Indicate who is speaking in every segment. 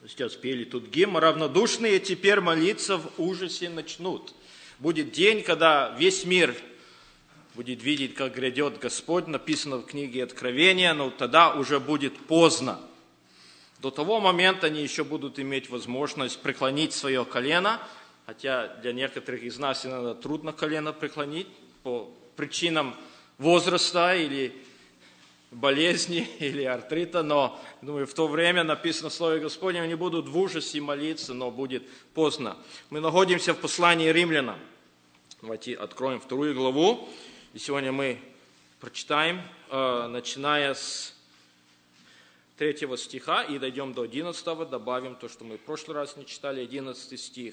Speaker 1: Сейчас пели тут гимн, равнодушные теперь молиться в ужасе начнут. Будет день, когда весь мир будет видеть, как грядет Господь, написано в книге Откровения, но тогда уже будет поздно. До того момента они еще будут иметь возможность преклонить свое колено, хотя для некоторых из нас иногда трудно колено преклонить по причинам возраста или болезни, или артрита, но, думаю, в то время написано в Слове Господнем, они будут в ужасе молиться, но будет поздно. Мы находимся в послании Римлянам. Давайте откроем 2 главу, и сегодня мы прочитаем, начиная с 3 стиха, и дойдем до 11, добавим то, что мы в прошлый раз не читали, 11 стих.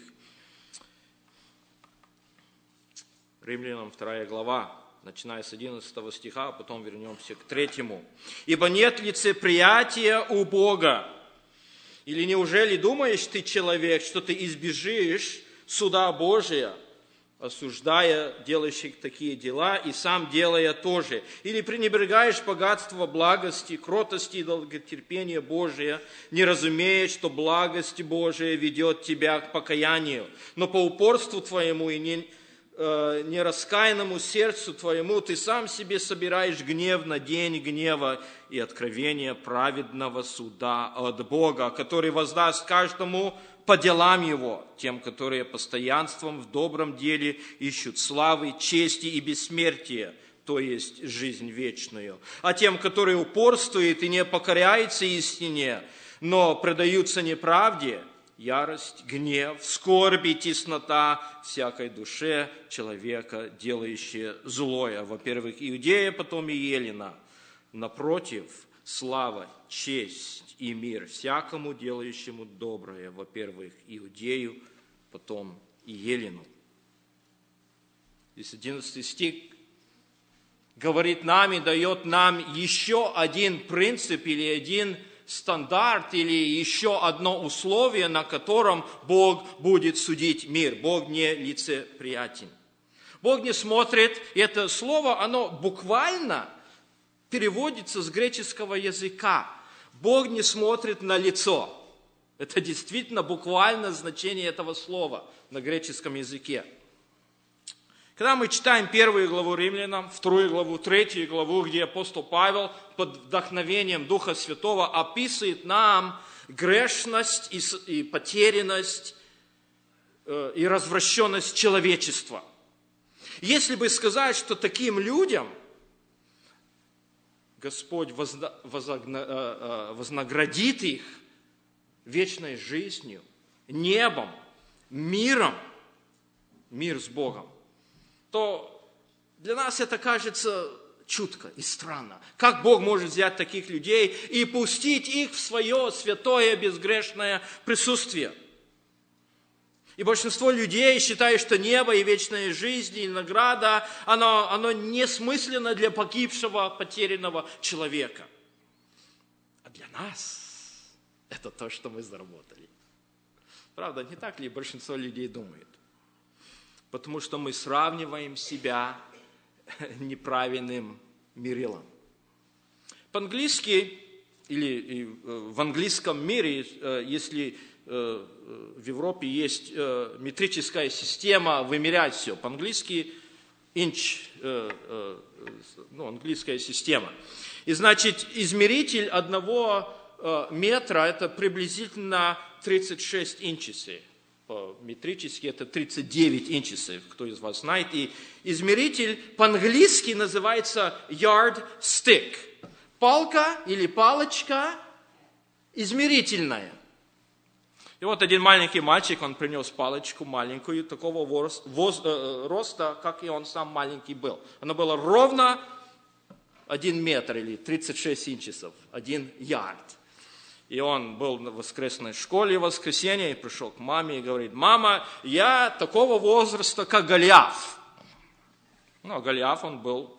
Speaker 1: Римлянам 2 глава, начиная с 11 стиха, а потом вернемся к 3. «Ибо нет лицеприятия у Бога. Или неужели думаешь ты, человек, что ты избежишь суда Божия, осуждая делающих такие дела, и сам делая тоже? Или пренебрегаешь богатство благости, кротости и долготерпения Божия, не разумея, что благость Божия ведет тебя к покаянию, но по упорству твоему и нераскаянному сердцу твоему ты сам себе собираешь гнев на день гнева и откровения праведного суда от Бога, который воздаст каждому по делам его, тем, которые постоянством в добром деле ищут славы, чести и бессмертия, то есть жизнь вечную. А тем, которые упорствуют и не покоряются истине, но предаются неправде, ярость, гнев, скорбь и теснота всякой душе человека, делающая злое. Во-первых, Иудея, потом и Елена. Напротив, слава, честь и мир всякому делающему доброе. Во-первых, Иудею, потом и Елену. Здесь 11 стих говорит нам и дает нам еще один принцип или один стандарт или еще одно условие, на котором Бог будет судить мир. Бог не лицеприятен. Бог не смотрит, и это слово, оно буквально переводится с греческого языка. Бог не смотрит на лицо. Это действительно буквально значение этого слова на греческом языке. Когда мы читаем 1 главу Римлянам, 2 главу, 3 главу, где апостол Павел под вдохновением Духа Святого описывает нам грешность и потерянность и развращенность человечества. Если бы сказать, что таким людям Господь вознаградит их вечной жизнью, небом, миром, мир с Богом, то для нас это кажется чутко и странно. Как Бог может взять таких людей и пустить их в свое святое, безгрешное присутствие? И большинство людей считают, что небо и вечная жизнь, и награда, оно несмысленно для погибшего, потерянного человека. А для нас это то, что мы заработали. Правда, не так ли большинство людей думает? Потому что мы сравниваем себя неправильным мерилом. По-английски, или в английском мире, если в Европе есть метрическая система вымерять все, по-английски inch, английская система. И значит, измеритель 1 метра это приблизительно 36 инчей. По-метрически это 39 инчей, кто из вас знает. И измеритель по-английски называется yardstick. Палка или палочка измерительная. И вот один маленький мальчик, он принес палочку маленькую, такого роста, как и он сам маленький был. Она была ровно 1 метр или 36 инчесов, 1 ярд. И он был в воскресной школе в воскресенье и пришел к маме и говорит: «Мама, я такого возраста, как Голиаф». Ну, а Голиаф, он был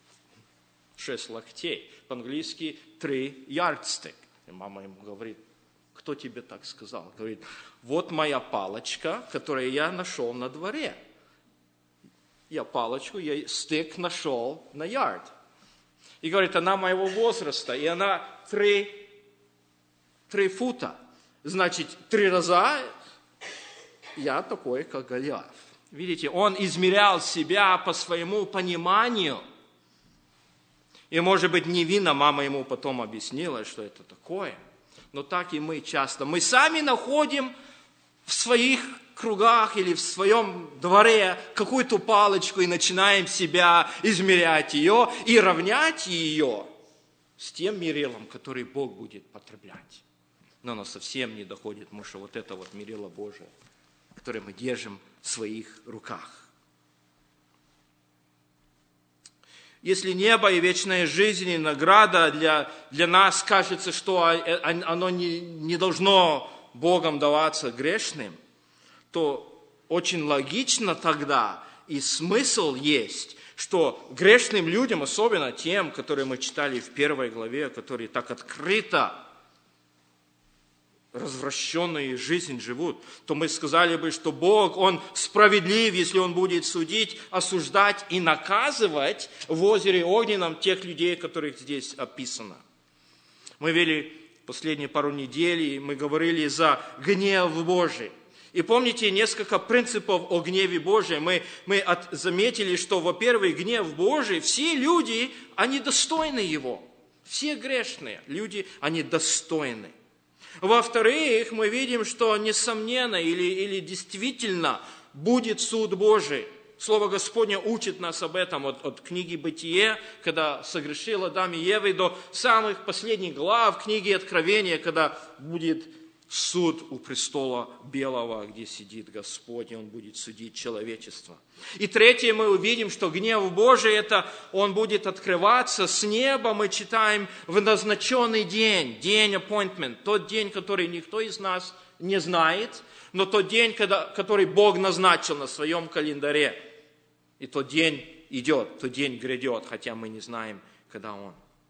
Speaker 1: 6 локтей. По-английски 3 yardstick. И мама ему говорит: «Кто тебе так сказал?» Говорит: «Вот моя палочка, которую я нашел на дворе. Я стик нашел на ярд». И говорит: «Она моего возраста, и она 3 фута значит, 3 раза я такой, как Голиаф. Видите, он измерял себя по своему пониманию. И, может быть, невинно мама ему потом объяснила, что это такое. Но так и мы часто. Мы сами находим в своих кругах или в своем дворе какую-то палочку и начинаем себя измерять ее и равнять ее с тем мерилом, который Бог будет потреблять. Но оно совсем не доходит, потому что вот это вот мерило Божие, которое мы держим в своих руках. Если небо и вечная жизнь и награда для нас кажется, что оно не должно Богом даваться грешным, то очень логично тогда и смысл есть, что грешным людям, особенно тем, которые мы читали в 1 главе, которые так открыто развращенную жизнь живут, то мы сказали бы, что Бог, Он справедлив, если Он будет судить, осуждать и наказывать в озере Огненном тех людей, которых здесь описано. Мы вели последние пару недель, и мы говорили за гнев Божий. И помните несколько принципов о гневе Божьем. Мы заметили, что, во-первых, гнев Божий, все люди, они достойны его. Все грешные люди, они достойны. Во-вторых, мы видим, что несомненно или действительно будет суд Божий. Слово Господне учит нас об этом от книги «Бытие», когда согрешил Адам и Ева, до самых последних глав книги «Откровения», когда будет суд у престола белого, где сидит Господь, и Он будет судить человечество. И третье, мы увидим, что гнев Божий, это Он будет открываться с неба, мы читаем в назначенный день, день appointment, тот день, который никто из нас не знает, но тот день, который Бог назначил на своем календаре. И тот день идет, тот день грядет, хотя мы не знаем, когда он.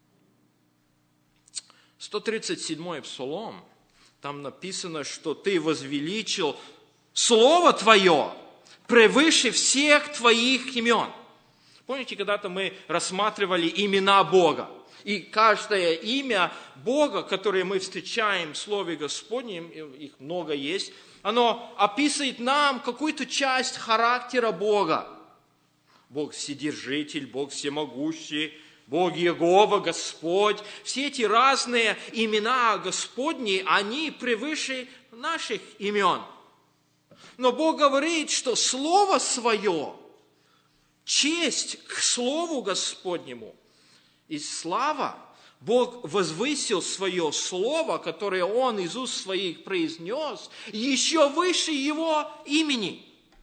Speaker 1: 137-й Псалом. Там написано, что ты возвеличил Слово Твое превыше всех Твоих имен. Помните, когда-то мы рассматривали имена Бога. И каждое имя Бога, которое мы встречаем в Слове Господнем, их много есть, оно описывает нам какую-то часть характера Бога. Бог Вседержитель, Бог Всемогущий, Бог Иегова, Господь. Все эти разные имена Господни, они превыше наших имен. Но Бог говорит, что Слово Свое, честь к Слову Господнему и слава, Бог возвысил Свое Слово, которое Он из уст Своих произнес, еще выше Его имени.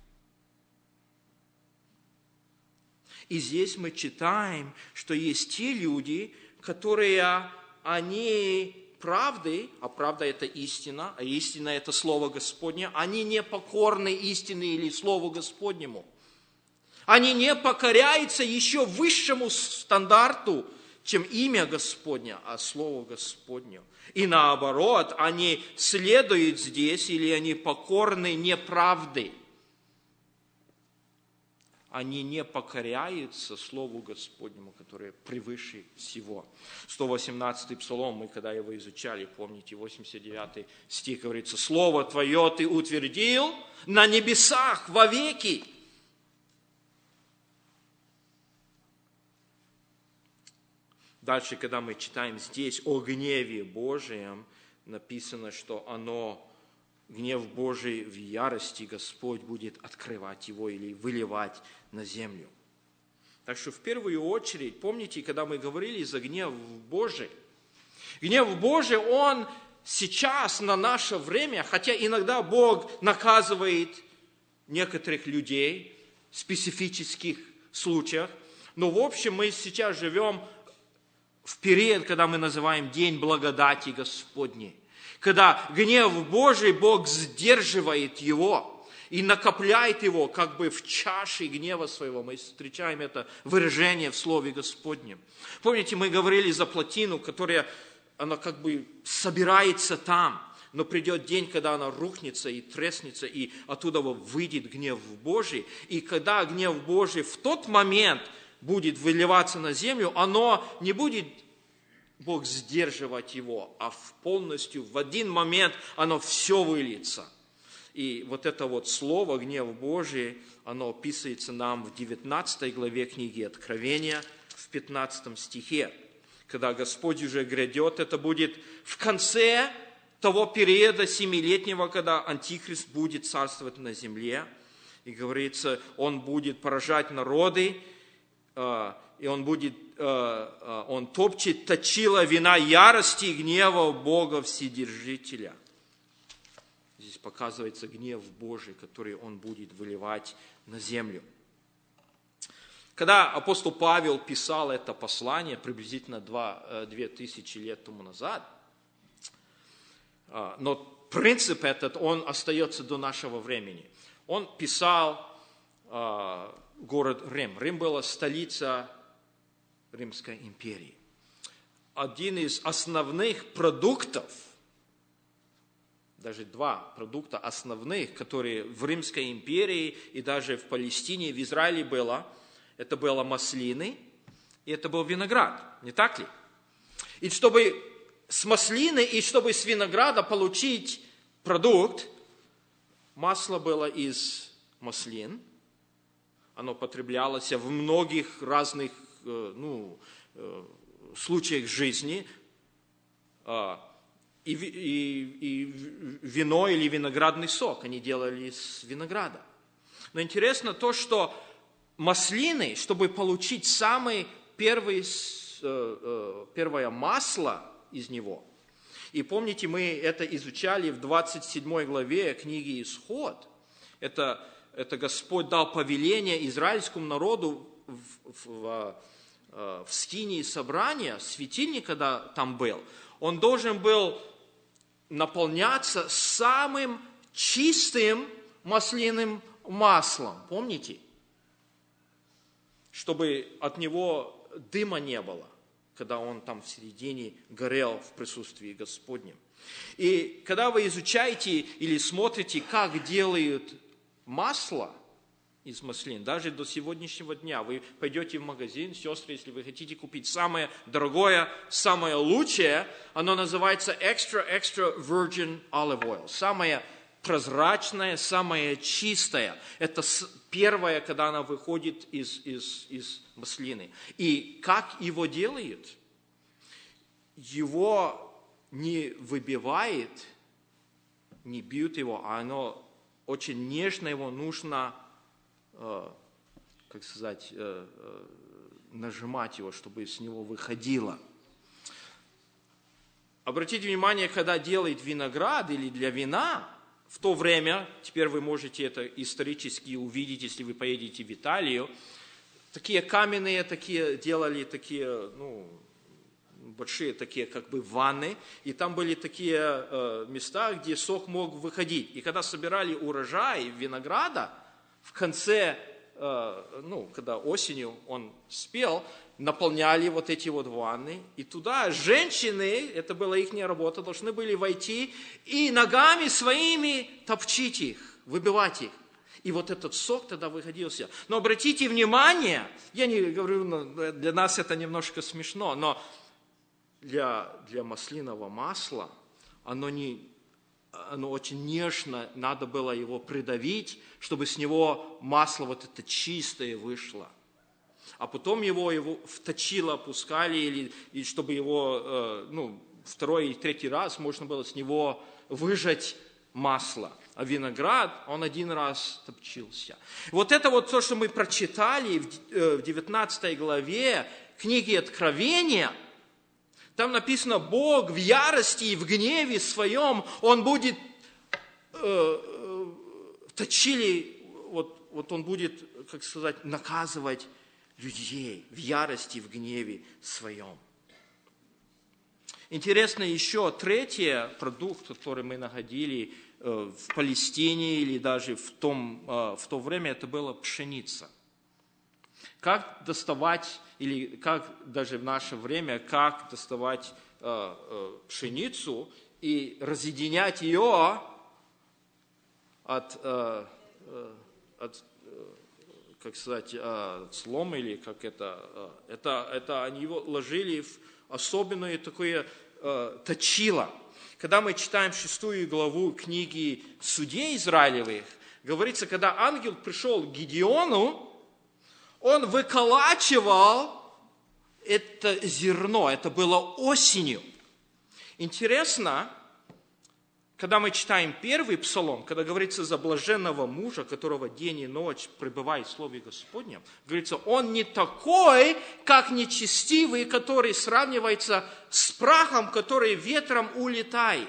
Speaker 1: И здесь мы читаем, что есть те люди, которые, они правды, а правда это истина, а истина это Слово Господне, они не покорны истине или Слову Господнему. Они не покоряются еще высшему стандарту, чем имя Господне, а Слово Господне. И наоборот, они следуют здесь или они покорны неправды. Они не покоряются Слову Господнему, которое превыше всего. 118-й Псалом, мы когда его изучали, помните, 89-й стих говорится, «Слово Твое Ты утвердил на небесах вовеки». Дальше, когда мы читаем здесь о гневе Божьем, написано, что гнев Божий в ярости Господь будет открывать его или выливать на землю. Так что в первую очередь, помните, когда мы говорили за гнев Божий, гнев Божий, он сейчас на наше время, хотя иногда Бог наказывает некоторых людей в специфических случаях, но в общем мы сейчас живем в период, когда мы называем День благодати Господней. Когда гнев Божий, Бог сдерживает его и накопляет его как бы в чаше гнева своего. Мы встречаем это выражение в Слове Господнем. Помните, мы говорили за плотину, она как бы собирается там, но придет день, когда она рухнется и треснется, и оттуда выйдет гнев Божий. И когда гнев Божий в тот момент будет выливаться на землю, оно не будет Бог сдерживать его, а полностью в один момент оно все выльется. И вот это вот слово «гнев Божий», оно описывается нам в 19 главе книги Откровения, в 15 стихе. Когда Господь уже грядет, это будет в конце того периода 7-летнего, когда Антихрист будет царствовать на земле. И говорится, он будет поражать народы, и он топчет точила вина ярости и гнева Бога Вседержителя. Здесь показывается гнев Божий, который он будет выливать на землю. Когда апостол Павел писал это послание приблизительно 2000 лет тому назад, но принцип этот, он остается до нашего времени. Он писал город Рим. Рим была столица Римской империи. Один из основных продуктов, даже два продукта основных, которые в Римской империи и даже в Палестине, в Израиле было, это было маслины и это был виноград, не так ли? И чтобы с маслины и чтобы с винограда получить продукт, масло было из маслин, оно потреблялось в многих разных случаях жизни, и вино или виноградный сок они делали из винограда. Но интересно то, что маслины, чтобы получить самое первое масло из него, и помните, мы это изучали в 27 главе книги Исход, это Господь дал повеление израильскому народу в скинии собрания, светильник, когда там был, он должен был наполняться самым чистым маслиным маслом. Помните? Чтобы от него дыма не было, когда он там в середине горел в присутствии Господнем. И когда вы изучаете или смотрите, как делают масло из маслин, даже до сегодняшнего дня, вы пойдете в магазин, сестры, если вы хотите купить самое дорогое, самое лучшее, оно называется extra virgin olive oil, самое прозрачное, самое чистое. Это первое, когда она выходит из маслины. И как его делают? Его не выбивает, не бьют его, а оно очень нежно, его нужно, нажимать его, чтобы с него выходило. Обратите внимание, когда делают виноград или для вина, в то время, теперь вы можете это исторически увидеть, если вы поедете в Италию, такие каменные, делали такие, большие такие как бы ванны, и там были такие места, где сок мог выходить. И когда собирали урожай винограда, в конце, когда осенью он спел, наполняли вот эти вот ванны, и туда женщины, это была их работа, должны были войти и ногами своими топчить их, выбивать их. И вот этот сок тогда выходился. Но обратите внимание, я не говорю, для нас это немножко смешно, но для маслинового масла оно очень нежно, надо было его придавить, чтобы с него масло вот это чистое вышло. А потом его в точило опускали, и чтобы его второй и третий раз можно было с него выжать масло. А виноград, он один раз топчился. Вот это вот то, что мы прочитали в 19 главе книги Откровения. Там написано, Бог в ярости и в гневе своем, Он будет точили, вот Он будет, наказывать людей в ярости и в гневе своем. Интересно еще третий продукт, который мы находили в Палестине или даже в то время, это была пшеница. Как доставать, или как даже в наше время, как доставать пшеницу и разъединять ее от слома, или как это они его ложили в особенное такое точило. Когда мы читаем 6 главу книги Судей Израилевых, говорится, когда ангел пришел к Гидеону, он выколачивал это зерно, это было осенью. Интересно, когда мы читаем 1 псалом, когда говорится за блаженного мужа, которого день и ночь пребывает в Слове Господнем, говорится, он не такой, как нечестивый, который сравнивается с прахом, который ветром улетает.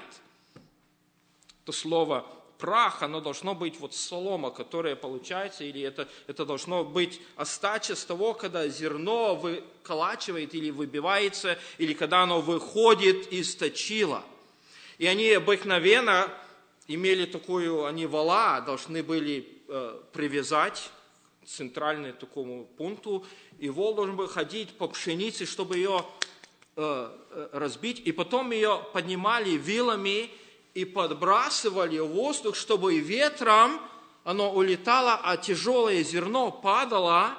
Speaker 1: То слово прах, оно должно быть вот солома, которая получается, или это должно быть остача с того, когда зерно выколачивает или выбивается, или когда оно выходит из точила. И они обыкновенно имели такую, они вала должны были привязать к центральному такому пункту, и вол должен был ходить по пшенице, чтобы ее разбить, и потом ее поднимали вилами и подбрасывали в воздух, чтобы ветром оно улетало, а тяжелое зерно падало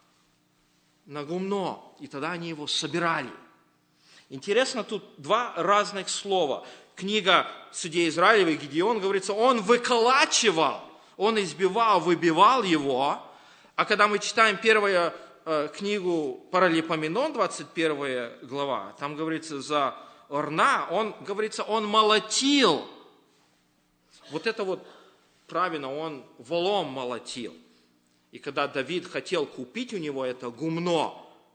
Speaker 1: на гумно, и тогда они его собирали. Интересно, тут два разных слова. Книга Судей Израилевых, Гидеон, говорится, он выколачивал, он избивал, выбивал его. А когда мы читаем первую книгу Паралипоменон, 21 глава, там говорится за Орна, он молотил. Вот это вот правильно, он волом молотил. И когда Давид хотел купить у него это гумно,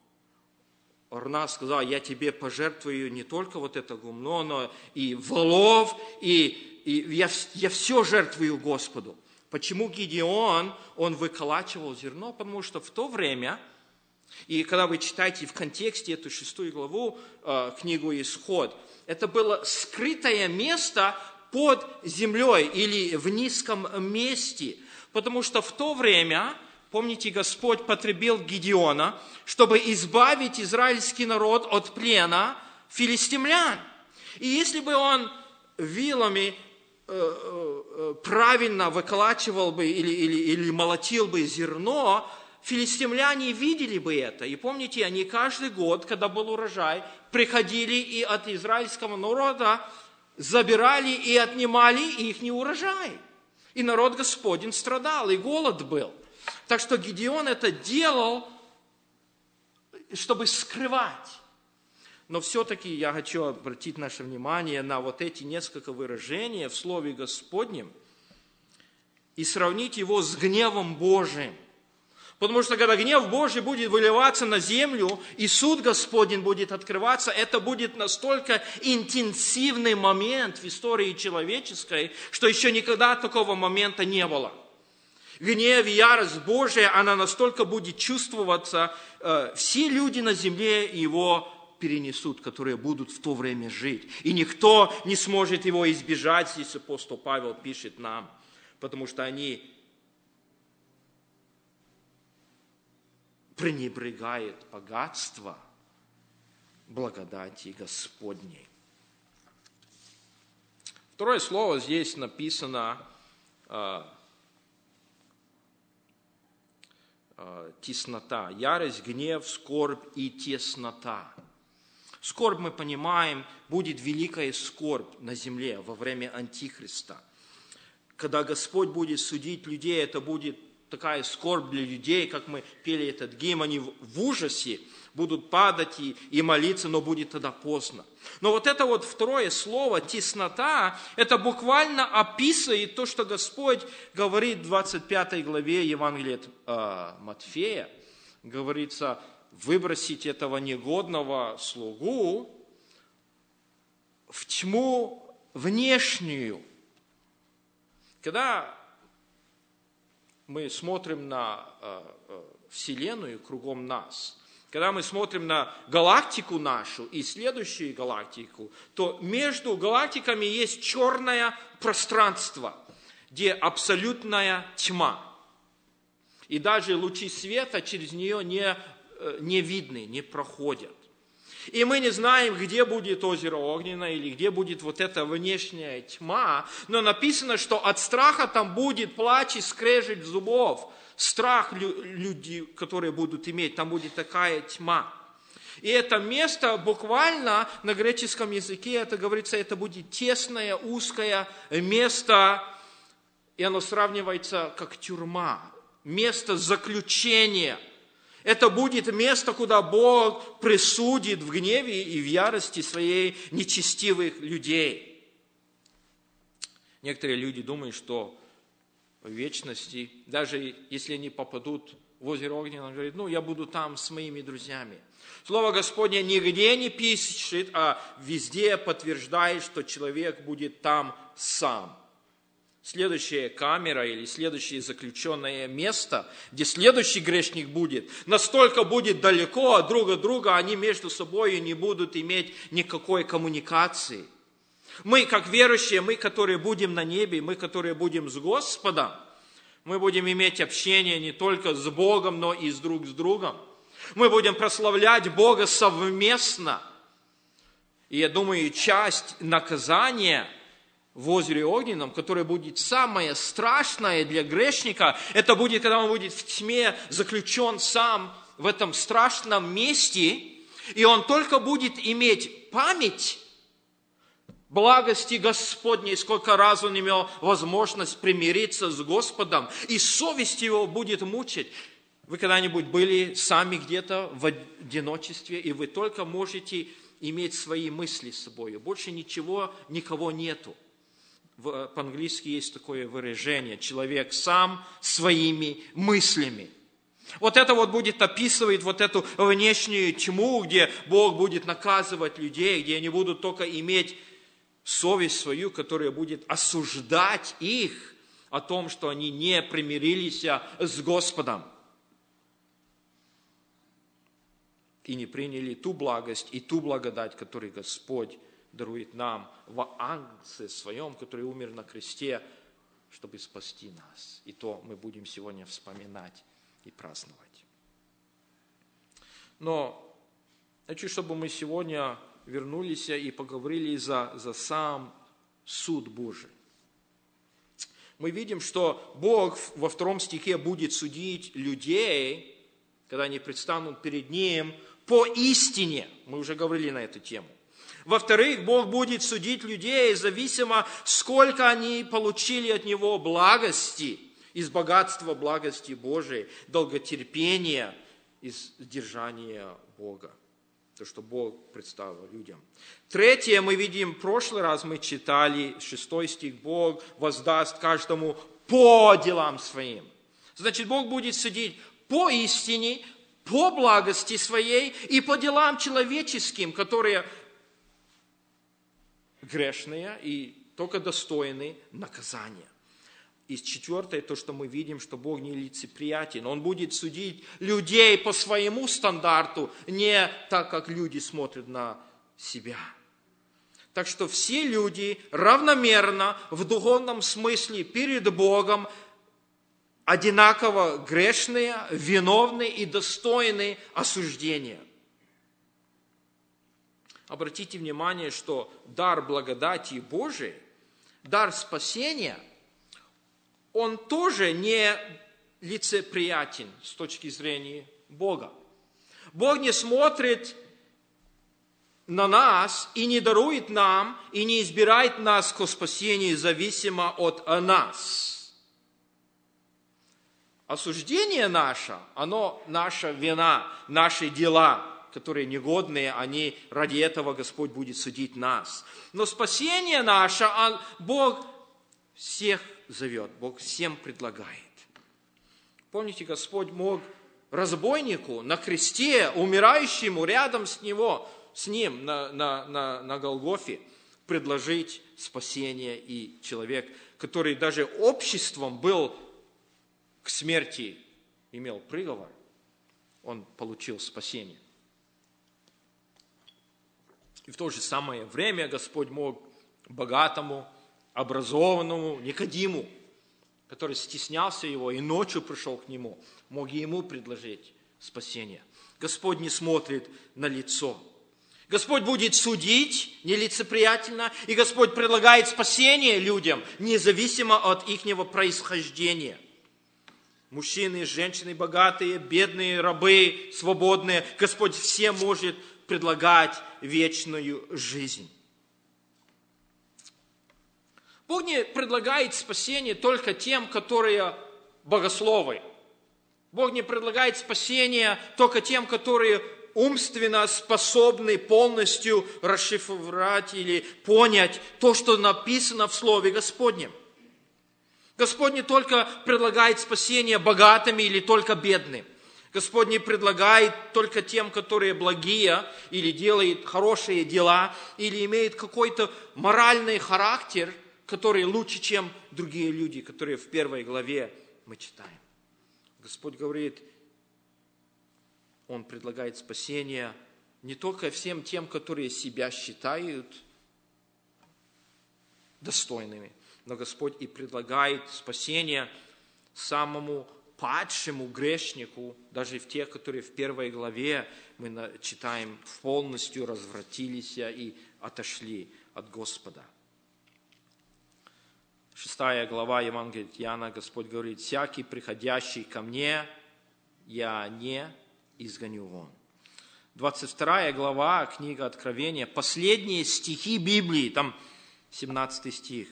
Speaker 1: Орна сказал, я тебе пожертвую не только вот это гумно, но и волов, и я все жертвую Господу. Почему Гидеон, он выколачивал зерно? Потому что в то время, и когда вы читаете в контексте эту 6 главу, книгу Исход, это было скрытое место под землей или в низком месте. Потому что в то время, помните, Господь потребил Гидеона, чтобы избавить израильский народ от плена филистимлян. И если бы он вилами правильно выколачивал бы или молотил бы зерно, филистимляне видели бы это. И помните, они каждый год, когда был урожай, приходили и от израильского народа забирали и отнимали их урожай. И народ Господень страдал, и голод был. Так что Гидеон это делал, чтобы скрывать. Но все-таки я хочу обратить наше внимание на вот эти несколько выражений в Слове Господнем и сравнить его с гневом Божиим. Потому что когда гнев Божий будет выливаться на землю, и суд Господень будет открываться, это будет настолько интенсивный момент в истории человеческой, что еще никогда такого момента не было. Гнев и ярость Божия, она настолько будет чувствоваться, все люди на земле его перенесут, которые будут в то время жить. И никто не сможет его избежать, здесь апостол Павел пишет нам, потому что они пренебрегают богатство благодати Господней. Второе слово здесь написано теснота. Ярость, гнев, скорбь и теснота. Скорбь, мы понимаем, будет великая скорбь на земле во время Антихриста. Когда Господь будет судить людей, это будет такая скорбь для людей, как мы пели этот гимн, они в ужасе будут падать и молиться, но будет тогда поздно. Но вот это вот второе слово, теснота, это буквально описывает то, что Господь говорит в 25 главе Евангелия от Матфея. Говорится, выбросить этого негодного слугу в тьму внешнюю. Когда мы смотрим на Вселенную кругом нас, когда мы смотрим на галактику нашу и следующую галактику, то между галактиками есть черное пространство, где абсолютная тьма. И даже лучи света через нее не видны, не проходят. И мы не знаем, где будет озеро огненное или где будет вот эта внешняя тьма, но написано, что от страха там будет плач и скрежет зубов. Страх людей, которые будут иметь, там будет такая тьма. И это место буквально на греческом языке, это говорится, это будет тесное, узкое место, и оно сравнивается как тюрьма, место заключения. Это будет место, куда Бог присудит в гневе и в ярости своей нечестивых людей. Некоторые люди думают, что в вечности, даже если они попадут в озеро Огненное, он говорит, я буду там с моими друзьями. Слово Господне нигде не пишет, а везде подтверждает, что человек будет там сам. Следующая камера или следующее заключенное место, где следующий грешник будет, настолько будет далеко друг от друга, они между собой не будут иметь никакой коммуникации. Мы, как верующие, мы, которые будем на небе, мы, которые будем с Господом, мы будем иметь общение не только с Богом, но и друг с другом. Мы будем прославлять Бога совместно. И я думаю, часть наказания в озере Огненном, которое будет самое страшное для грешника, это будет, когда он будет в тьме заключен сам в этом страшном месте, и он только будет иметь память благости Господней, сколько раз он имел возможность примириться с Господом, и совесть его будет мучить. Вы когда-нибудь были сами где-то в одиночестве, и вы только можете иметь свои мысли с собой, больше никого нету. По-английски есть такое выражение: человек сам своими мыслями. Вот это будет описывать эту внешнюю тьму, где Бог будет наказывать людей, где они будут только иметь совесть свою, которая будет осуждать их о том, что они не примирились с Господом и не приняли ту благость и ту благодать, которую Господь дарует нам в Агнце Своем, который умер на кресте, чтобы спасти нас. И то мы будем сегодня вспоминать и праздновать. Но хочу, чтобы мы сегодня вернулись и поговорили за сам суд Божий. Мы видим, что Бог во 2 стихе будет судить людей, когда они предстанут перед Ним, по истине. Мы уже говорили на эту тему. Во-вторых, Бог будет судить людей, зависимо, сколько они получили от Него благости, из богатства благости Божией, долготерпения, из сдержания Бога. То, что Бог представил людям. Третье, мы видим, в прошлый раз мы читали, 6 стих, Бог воздаст каждому по делам своим. Значит, Бог будет судить по истине, по благости своей и по делам человеческим, которые грешные и только достойны наказания. И 4, то, что мы видим, что Бог не лицеприятен. Он будет судить людей по своему стандарту, не так, как люди смотрят на себя. Так что все люди равномерно, в духовном смысле, перед Богом, одинаково грешные, виновны и достойны осуждения. Обратите внимание, что дар благодати Божией, дар спасения, он тоже не лицеприятен с точки зрения Бога. Бог не смотрит на нас и не дарует нам, и не избирает нас к спасению зависимо от нас. Осуждение наше, оно наша вина, наши дела, которые негодные, они ради этого Господь будет судить нас. Но спасение наше, Бог всех зовет, Бог всем предлагает. Помните, Господь мог разбойнику на кресте, умирающему рядом с ним на Голгофе, предложить спасение, и человек, который даже обществом был к смерти, имел приговор, он получил спасение. И в то же самое время Господь мог богатому, образованному Никодиму, который стеснялся его и ночью пришел к нему, мог ему предложить спасение. Господь не смотрит на лицо. Господь будет судить нелицеприятельно, и Господь предлагает спасение людям, независимо от ихнего происхождения. Мужчины, женщины богатые, бедные, рабы, свободные. Господь всем может предлагать вечную жизнь. Бог не предлагает спасение только тем, которые богословы. Бог не предлагает спасение только тем, которые умственно способны полностью расшифровать или понять то, что написано в Слове Господнем. Господь не только предлагает спасение богатым или только бедным. Господь не предлагает только тем, которые благие или делают хорошие дела, или имеют какой-то моральный характер, который лучше, чем другие люди, которые в 1 главе мы читаем. Господь говорит, Он предлагает спасение не только всем тем, которые себя считают достойными, но Господь и предлагает спасение самому падшему грешнику, даже в тех, которые в 1 главе мы читаем, полностью развратились и отошли от Господа. 6 глава Евангелия от Иоанна, Господь говорит, «Всякий, приходящий ко мне, я не изгоню вон». 22 глава, книга Откровения, последние стихи Библии, там 17 стих.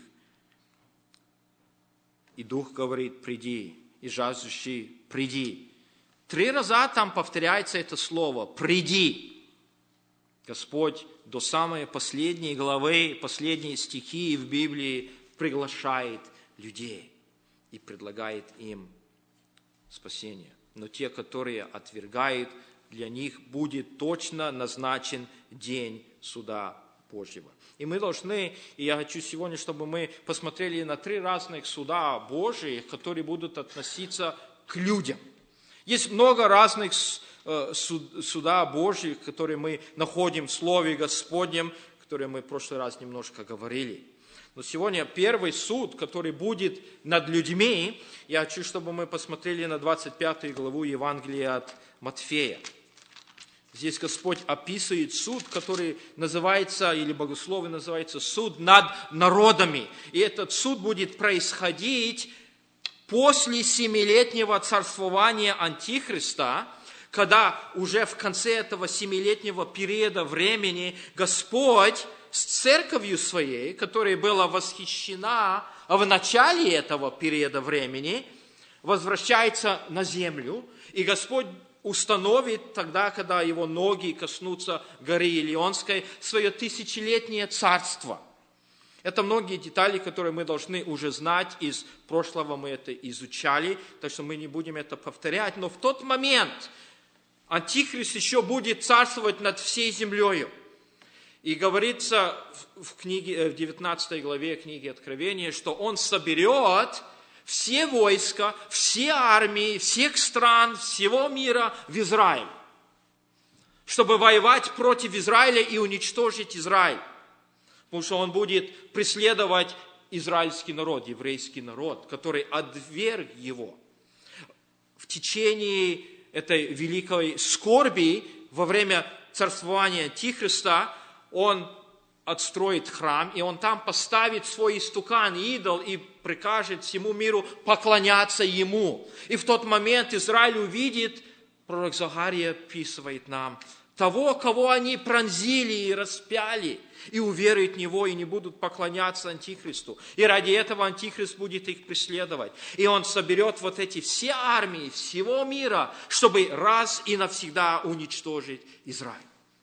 Speaker 1: «И Дух говорит, приди, и жаждущий, приди». 3 раза там повторяется это слово «приди». Господь до самой последней главы, последние стихи в Библии приглашает людей и предлагает им спасение. Но те, которые отвергают, для них будет точно назначен день суда Божьего. И мы должны, и я хочу сегодня, чтобы мы посмотрели на 3 разных суда Божьих, которые будут относиться к людям. Есть много разных суда Божьих, которые мы находим в Слове Господнем, которые мы в прошлый раз немножко говорили. Но сегодня первый суд, который будет над людьми, я хочу, чтобы мы посмотрели на 25 главу Евангелия от Матфея. Здесь Господь описывает суд, который называется, или богословие называется, суд над народами. И этот суд будет происходить после 7-летнего царствования Антихриста, когда уже в конце этого 7-летнего периода времени Господь с церковью своей, которая была восхищена в начале этого периода времени, возвращается на землю, и Господь установит тогда, когда его ноги коснутся горы Илионской, свое 1000-летнее царство. Это многие детали, которые мы должны уже знать, из прошлого мы это изучали, так что мы не будем это повторять, но в тот момент Антихрист еще будет царствовать над всей землею. И говорится в 19 главе книги Откровения, что он соберет все войска, все армии, всех стран, всего мира в Израиль, чтобы воевать против Израиля и уничтожить Израиль. Потому что он будет преследовать израильский народ, еврейский народ, который отверг его. В течение этой великой скорби, во время царствования Антихриста, он отстроит храм, и он там поставит свой истукан, идол, и прикажет всему миру поклоняться ему. И в тот момент Израиль увидит, пророк Захария описывает нам, того, кого они пронзили и распяли, и уверуют в него, и не будут поклоняться Антихристу. И ради этого Антихрист будет их преследовать. И он соберет вот эти все армии всего мира, чтобы раз и навсегда уничтожить Израиль.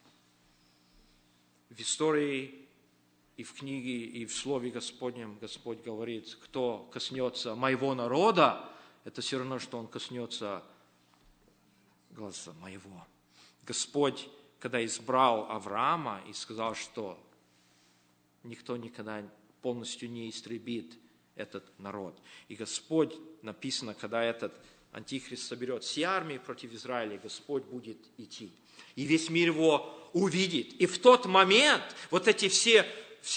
Speaker 1: В истории и в книге, и в Слове Господнем Господь говорит, кто коснется моего народа, это все равно, что он коснется глаза моего. Господь, когда избрал Авраама и сказал, что никто никогда полностью не истребит этот народ. И Господь, написано, когда этот Антихрист соберет все армии против Израиля, Господь будет идти. И весь мир его увидит. И в тот момент вот эти все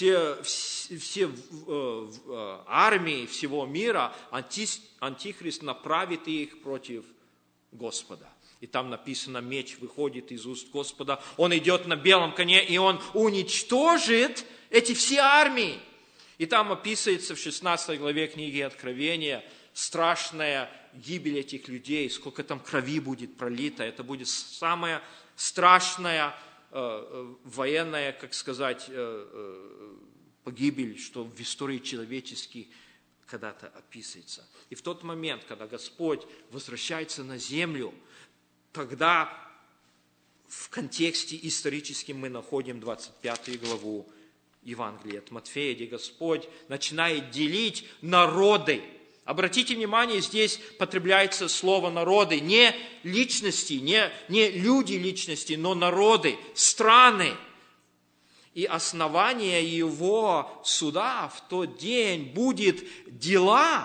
Speaker 1: армии всего мира, Антихрист направит их против Господа. И там написано, меч выходит из уст Господа, он идет на белом коне, и он уничтожит эти все армии. И там описывается в 16 главе книги Откровения страшная гибель этих людей, сколько там крови будет пролито. Это будет самая страшная военная, как сказать, погибель, что в истории человеческой когда-то описывается. И в тот момент, когда Господь возвращается на землю, тогда в контексте историческом мы находим 25 главу Евангелия от Матфея, где Господь начинает делить народы. Обратите внимание, здесь потребляется слово народы, не личности, не люди личности, но народы, страны. И основание его суда в тот день будет дела,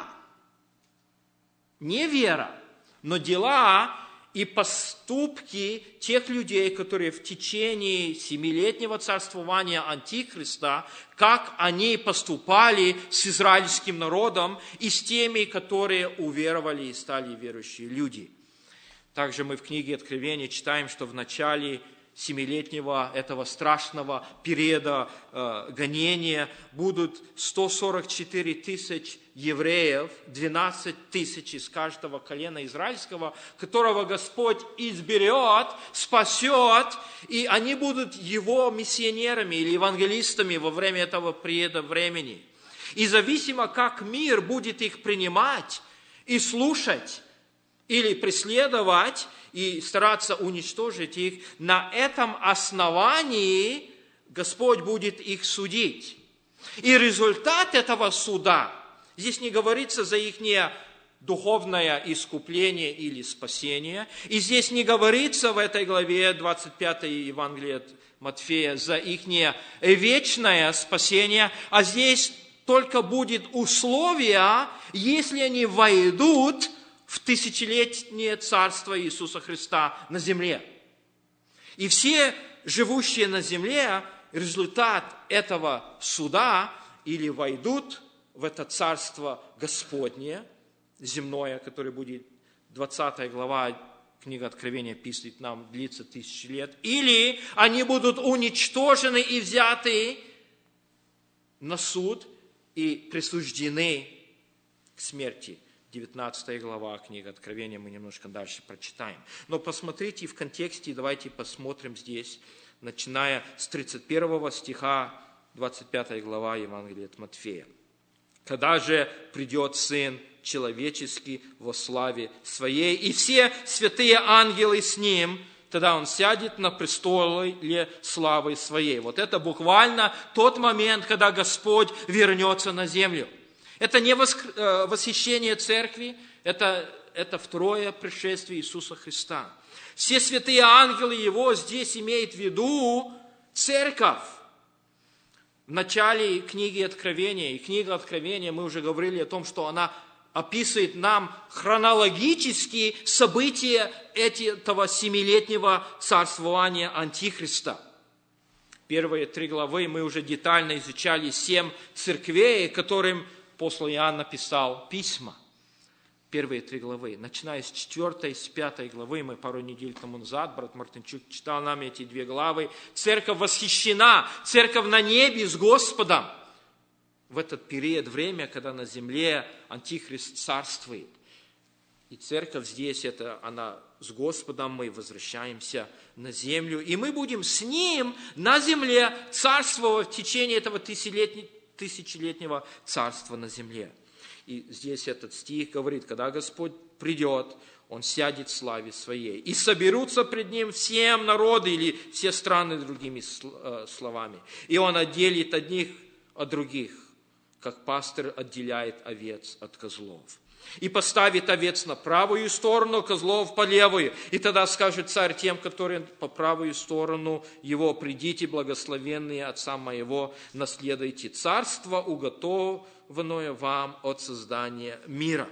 Speaker 1: не вера, но дела и поступки тех людей, которые в течение 7-летнего царствования Антихриста, как они поступали с израильским народом и с теми, которые уверовали и стали верующие люди. Также мы в книге Откровения читаем, что в начале 7-летнего этого страшного периода гонения будут 144 тысяч евреев, 12 тысяч из каждого колена израильского, которого Господь изберет, спасет, и они будут его миссионерами или евангелистами во время этого периода времени. И зависимо, как мир будет их принимать и слушать, или преследовать, и стараться уничтожить их, на этом основании Господь будет их судить. И результат этого суда, здесь не говорится за их духовное искупление или спасение, и здесь не говорится в этой главе 25 Евангелия от Матфея за их вечное спасение, а здесь только будет условие, если они войдут в тысячелетнее царство Иисуса Христа на земле. И все живущие на земле, результат этого суда, или войдут в это царство Господне, земное, которое будет 20 глава книга Откровения описывает нам, длится 1000 лет, или они будут уничтожены и взяты на суд и присуждены к смерти. 19 глава книги Откровения, мы немножко дальше прочитаем. Но посмотрите в контексте, давайте посмотрим здесь, начиная с 31 стиха, 25 глава Евангелия от Матфея. «Когда же придет Сын Человеческий во славе Своей, и все святые ангелы с Ним, тогда Он сядет на престоле славы Своей». Вот это буквально тот момент, когда Господь вернется на землю. Это не восхищение церкви, это второе пришествие Иисуса Христа. Все святые ангелы Его здесь имеют в виду церковь. В начале книги Откровения, и книга Откровения, мы уже говорили о том, что она описывает нам хронологически события этого 7-летнего царствования Антихриста. Первые 3 главы мы уже детально изучали 7 церквей, которым апостол Иоанн написал письма. Первые 3 главы. Начиная с 4, с 5 главы, мы пару недель тому назад, брат Мартынчук читал нам эти 2 главы. Церковь восхищена, церковь на небе с Господом. В этот период, время, когда на земле Антихрист царствует. И церковь здесь, она с Господом, мы возвращаемся на землю. И мы будем с Ним на земле царствовать в течение этого тысячелетнего царства на земле. И здесь этот стих говорит, когда Господь придет, Он сядет в славе Своей. И соберутся пред Ним все народы или все страны, другими словами. И Он отделит одних от других, как пастырь отделяет овец от козлов. И поставит овец на правую сторону, козлов по левую. И тогда скажет царь тем, которые по правую сторону его: придите, благословенные Отца моего, наследуйте царство, уготованное вам от создания мира.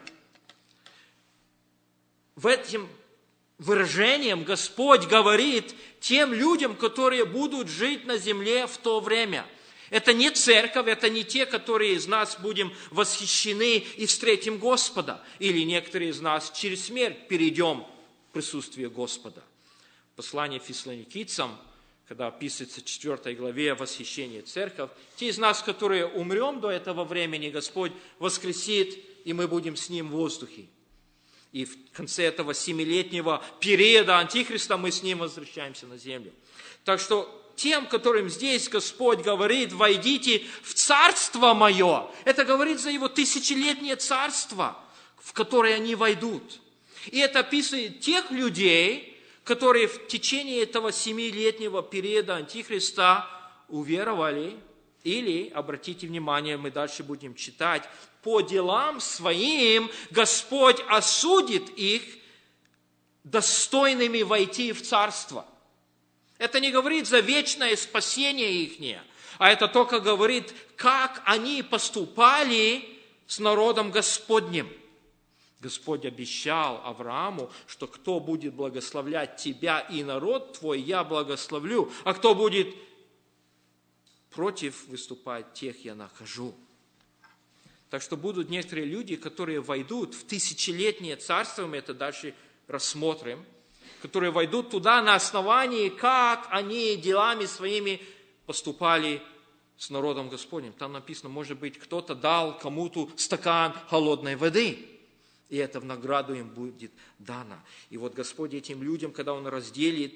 Speaker 1: В этим выражением Господь говорит тем людям, которые будут жить на земле в то время. Это не церковь, это не те, которые из нас будем восхищены и встретим Господа. Или некоторые из нас через смерть перейдем в присутствие Господа. Послание Фессалоникийцам, когда описывается в 4 главе восхищение церковь. Те из нас, которые умрем до этого времени, Господь воскресит, и мы будем с Ним в воздухе. И в конце этого 7-летнего периода Антихриста мы с Ним возвращаемся на землю. Так что тем, которым здесь Господь говорит, войдите в Царство Мое, это говорит за Его тысячелетнее Царство, в которое они войдут. И это описывает тех людей, которые в течение этого 7-летнего периода Антихриста уверовали, или, обратите внимание, мы дальше будем читать, по делам своим Господь осудит их достойными войти в Царство. Это не говорит за вечное спасение ихнее, а это только говорит, как они поступали с народом Господним. Господь обещал Аврааму, что кто будет благословлять тебя и народ твой, я благословлю, а кто будет против выступать, тех я накажу. Так что будут некоторые люди, которые войдут в тысячелетнее царство, мы это дальше рассмотрим, которые войдут туда на основании, как они делами своими поступали с народом Господним. Там написано, может быть, кто-то дал кому-то стакан холодной воды, и это в награду им будет дано. И вот Господь этим людям, когда Он разделит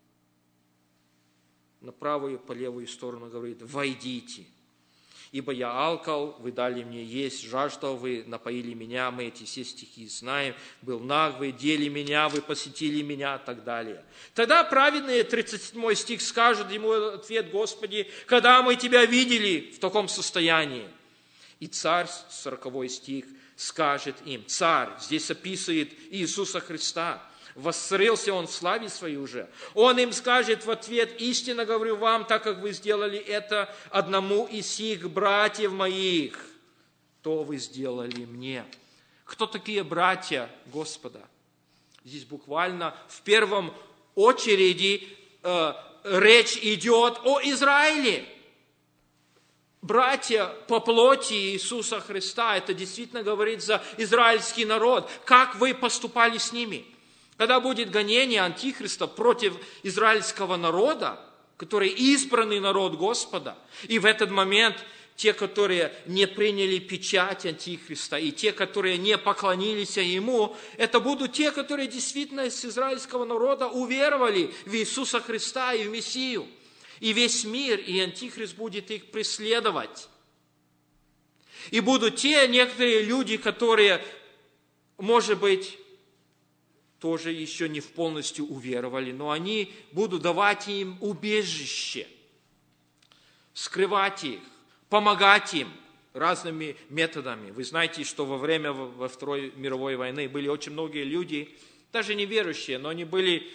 Speaker 1: на правую и по левую сторону, говорит, войдите. Ибо я алкал, вы дали мне есть, жаждал, вы напоили меня, мы эти все стихи знаем, был наг, вы дели меня, вы посетили меня, и так далее. Тогда праведные, 37 стих, скажут ему ответ, Господи, когда мы Тебя видели в таком состоянии? И царь, 40 стих, скажет им, царь, здесь описывает Иисуса Христа, воссрился Он в славе Своей уже. Он им скажет в ответ, истинно говорю вам, так как вы сделали это одному из сих братьев моих, то вы сделали мне. Кто такие братья Господа? Здесь буквально в первом очереди речь идет о Израиле. Братья по плоти Иисуса Христа, это действительно говорит за израильский народ. Как вы поступали с ними? Когда будет гонение Антихриста против израильского народа, который избранный народ Господа, и в этот момент те, которые не приняли печать Антихриста, и те, которые не поклонились Ему, это будут те, которые действительно из израильского народа уверовали в Иисуса Христа и в Мессию. И весь мир, и Антихрист будет их преследовать. И будут те некоторые люди, которые, может быть, тоже еще не полностью уверовали, но они будут давать им убежище, скрывать их, помогать им разными методами. Вы знаете, что во время Второй мировой войны были очень многие люди, даже неверующие, но они были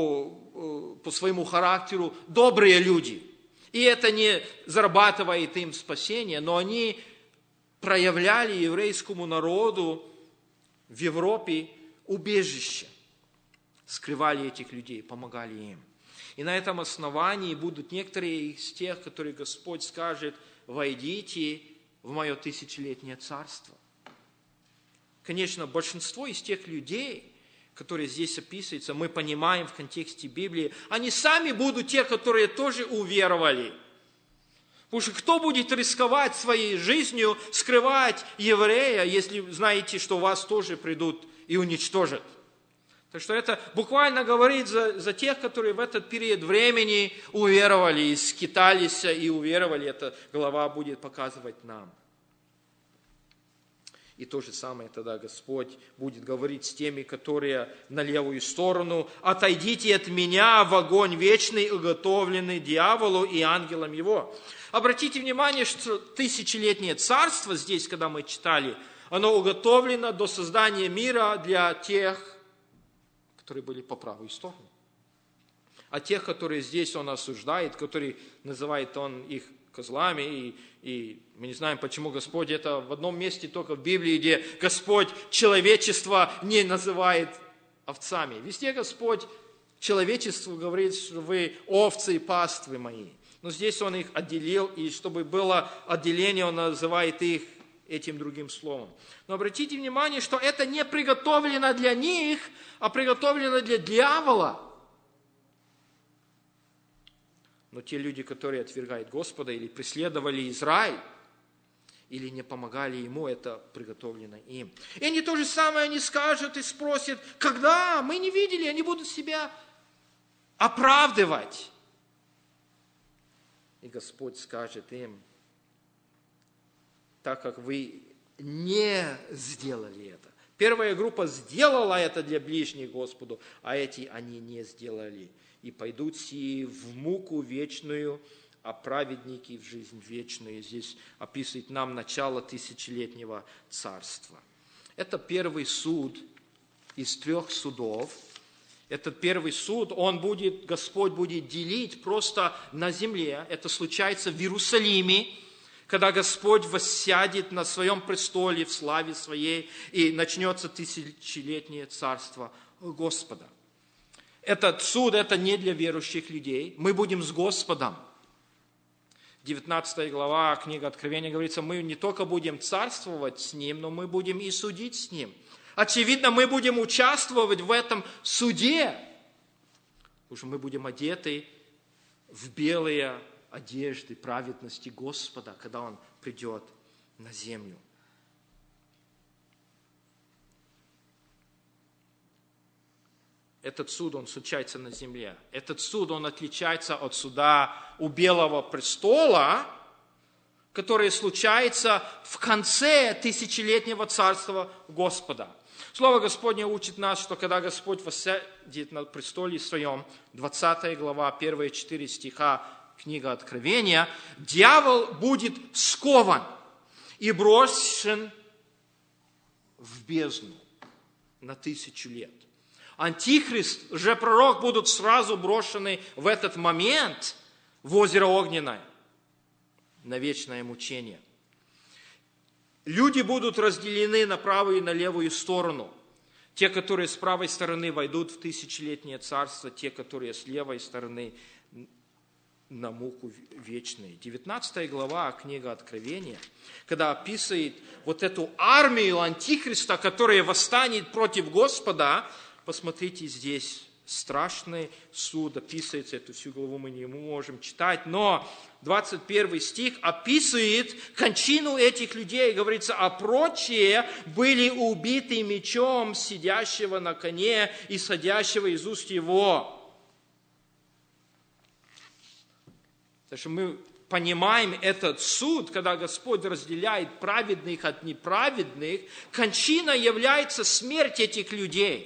Speaker 1: по своему характеру добрые люди. И это не зарабатывает им спасение, но они проявляли еврейскому народу в Европе убежище. Скрывали этих людей, помогали им. И на этом основании будут некоторые из тех, которые Господь скажет, войдите в мое тысячелетнее царство. Конечно, большинство из тех людей, которые здесь описываются, мы понимаем в контексте Библии, они сами будут те, которые тоже уверовали. Потому что кто будет рисковать своей жизнью, скрывать еврея, если знаете, что вас тоже придут и уничтожат? Так что это буквально говорит за тех, которые в этот период времени уверовали, и скитались и уверовали. Эта глава будет показывать нам. И то же самое тогда Господь будет говорить с теми, которые на левую сторону. «Отойдите от меня в огонь вечный, уготовленный дьяволу и ангелам его». Обратите внимание, что тысячелетнее царство здесь, когда мы читали, оно уготовлено до создания мира для тех, которые были по правую сторону. А тех, которые здесь Он осуждает, которые называет Он их козлами, и мы не знаем, почему Господь это в одном месте только в Библии, где Господь человечество не называет овцами. Везде Господь человечеству говорит, что вы овцы и паствы мои. Но здесь Он их отделил, и чтобы было отделение, Он называет их этим другим словом. Но обратите внимание, что это не приготовлено для них, а приготовлено для дьявола. Но те люди, которые отвергают Господа или преследовали Израиль, или не помогали ему, это приготовлено им. И они то же самое они скажут и спросят, когда? Мы не видели, они будут себя оправдывать. И Господь скажет им, так как вы не сделали это. Первая группа сделала это для ближних Господу, а эти они не сделали. И пойдут сии в муку вечную, а праведники в жизнь вечную. Здесь описывает нам начало тысячелетнего царства. Это первый суд из 3 судов. Этот первый суд, Господь будет делить просто на земле. Это случается в Иерусалиме, когда Господь воссядет на своем престоле в славе своей, и начнется тысячелетнее царство Господа. Этот суд, это не для верующих людей. Мы будем с Господом. 19 глава книга Откровения говорится, мы не только будем царствовать с Ним, но мы будем и судить с Ним. Очевидно, мы будем участвовать в этом суде, потому что мы будем одеты в белые одежды праведности Господа, когда Он придет на землю. Этот суд, он случается на земле. Этот суд, он отличается от суда у Белого престола, который случается в конце тысячелетнего царства Господа. Слово Господне учит нас, что когда Господь воссядет на престоле своем, 20 глава, первые 4 стиха, книга Откровения, дьявол будет скован и брошен в бездну на 1000 лет. Антихрист, лжепророк будут сразу брошены в этот момент в озеро Огненное на вечное мучение. Люди будут разделены на правую и на левую сторону. Те, которые с правой стороны войдут в тысячелетнее царство, те, которые с левой стороны на муку вечную. 19 глава книга Откровения, когда описывает вот эту армию Антихриста, которая восстанет против Господа, посмотрите, здесь страшный суд описывается, эту всю главу мы не можем читать, но 21 стих описывает кончину этих людей, говорится, а прочие были убиты мечом сидящего на коне и садящего из уст его. Так что мы понимаем этот суд, когда Господь разделяет праведных от неправедных, кончина является смерть этих людей.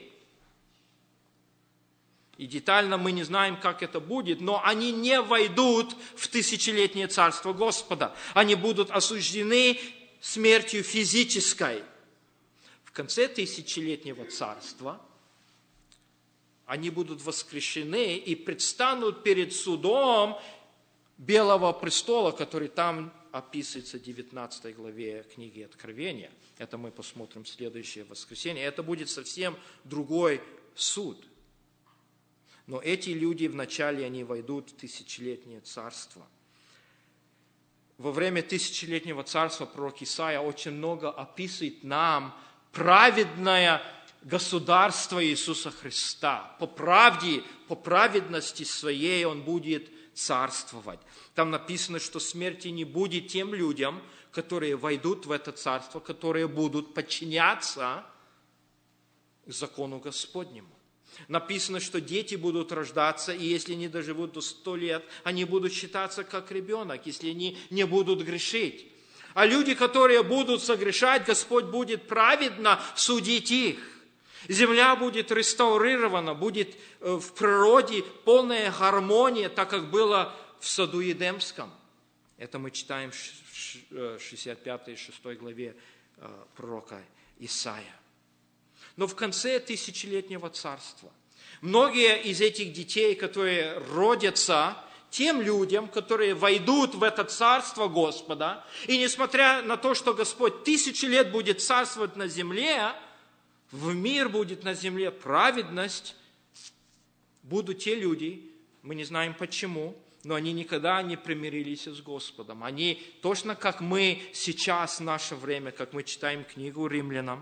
Speaker 1: И детально мы не знаем, как это будет, но они не войдут в тысячелетнее царство Господа. Они будут осуждены смертью физической. В конце тысячелетнего царства они будут воскрешены и предстанут перед судом Белого престола, который там описывается в 19 главе книги Откровения. Это мы посмотрим в следующее воскресенье. Это будет совсем другой суд. Но эти люди вначале, они войдут в тысячелетнее царство. Во время тысячелетнего царства пророк Исаия очень много описывает нам праведное государство Иисуса Христа. По правде, по праведности своей Он будет царствовать. Там написано, что смерти не будет тем людям, которые войдут в это царство, которые будут подчиняться закону Господнему. Написано, что дети будут рождаться, и если они доживут до 100 лет, они будут считаться как ребенок, если они не будут грешить. А люди, которые будут согрешать, Господь будет праведно судить их. Земля будет реставрирована, будет в природе полная гармония, так как было в саду Едемском. Это мы читаем в 65 и 6 главе пророка Исаия. Но в конце тысячелетнего царства многие из этих детей, которые родятся тем людям, которые войдут в это царство Господа, и несмотря на то, что Господь 1000 лет будет царствовать на земле, в мир будет на земле праведность, будут те люди, мы не знаем почему, но они никогда не примирились с Господом. Они точно как мы сейчас, в наше время, как мы читаем книгу Римлянам,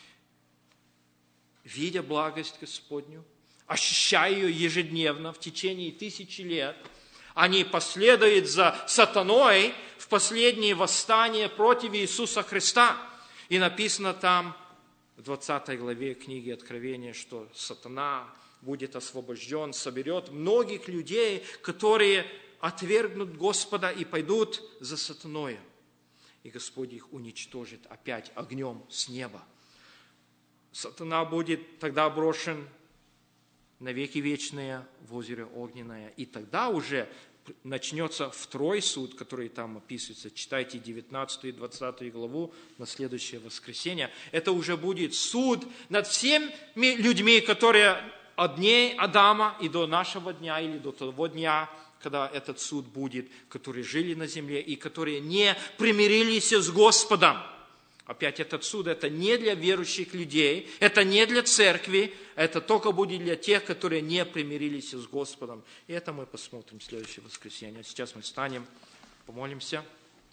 Speaker 1: видя благость Господню, ощущая ее ежедневно в течение 1000 лет, Они последуют за сатаной в последнее восстание против Иисуса Христа. И написано там в 20 главе книги Откровения, что сатана будет освобожден, соберет многих людей, которые отвергнут Господа и пойдут за сатаной. И Господь их уничтожит опять огнем с неба. Сатана будет тогда брошен на веки вечные в озеро огненное. И тогда уже начнется второй суд, который там описывается. Читайте 19 и 20 главу на следующее воскресенье. Это уже будет суд над всеми людьми, которые от дней Адама и до нашего дня, или до того дня, когда этот суд будет, которые жили на земле и которые не примирились с Господом. Опять этот суд, это не для верующих людей, это не для церкви, это только будет для тех, которые не примирились с Господом. И это мы посмотрим в следующее воскресенье. Сейчас мы встанем, помолимся.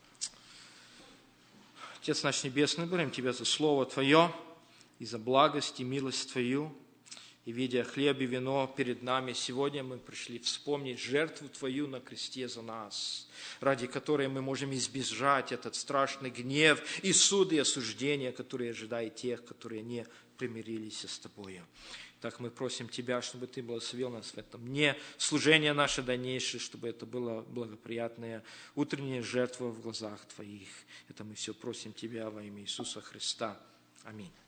Speaker 1: Отец наш Небесный, благодарим Тебя за Слово Твое и за благость и милость Твою. И видя хлеб и вино перед нами, сегодня мы пришли вспомнить жертву Твою на кресте за нас, ради которой мы можем избежать этот страшный гнев и суд и осуждение, которые ожидают тех, которые не примирились с Тобою. Так мы просим Тебя, чтобы Ты благословил нас в этом дне, служение наше дальнейшее, чтобы это была благоприятная утренняя жертва в глазах Твоих. Это мы все просим Тебя во имя Иисуса Христа. Аминь.